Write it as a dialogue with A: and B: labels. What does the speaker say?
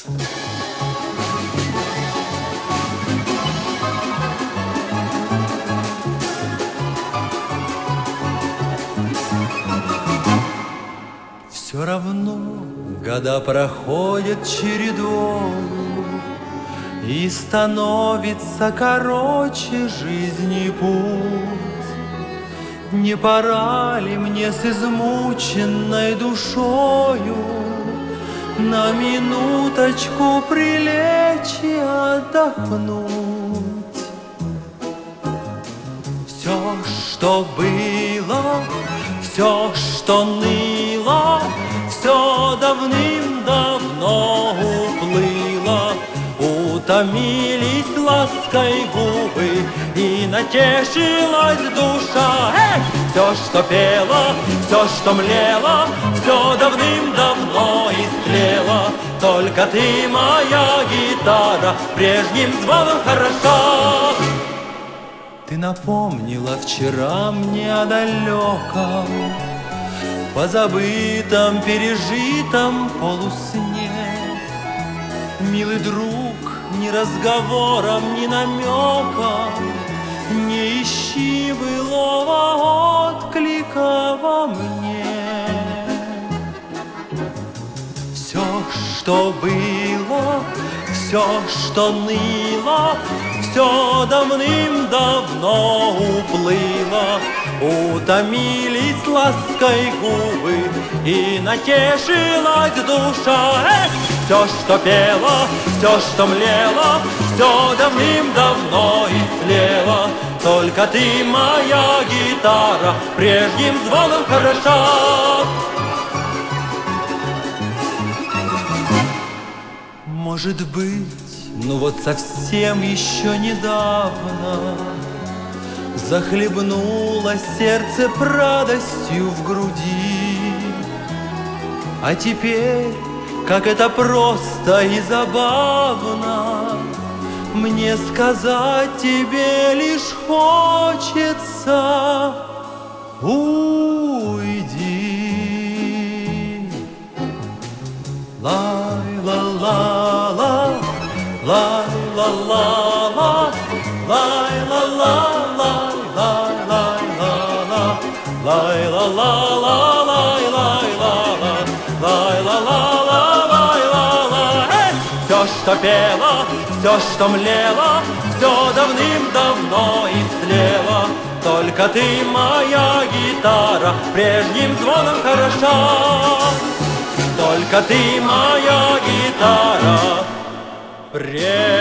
A: Все равно года проходят чередою, и становится короче жизни путь. Не пора ли мне с измученной душою на минуточку прилечь и отдохнуть? Все, что было, все, что ныло, все давным-давно уплыло. Утомились лаской губы, и натешилась душа. Все, что пело, все, что млело, все давным-давно истлело. Только ты, моя гитара, прежним звоном хороша. Ты напомнила вчера мне о далеком, позабытом, пережитом полусне. Милый друг, ни разговором, ни намеком не ищи былого отклика во мне. Все, что было, все, что ныло, все давным-давно уплыло. Утомились лаской губы, и натешилась душа. Все, что пело, все, что млело, все давным-давно истлело. Только ты, моя гитара, прежним звоном хороша. Может быть, ну вот совсем еще недавно захлебнуло сердце радостью в груди. А теперь, как это просто и забавно, мне сказать тебе лишь хочется: уйди. Лай-ла-ла-ла, лай-ла-ла-ла, лай-ла-ла-ла, лай-ла-ла-ла, лай-ла-ла-ла, лай-ла-ла-ла, лай-ла-ла-ла. Все, что пело, все, что млело, все давным-давно истлело. Только ты, моя гитара, прежним звоном хороша. Только ты, моя гитара, прежним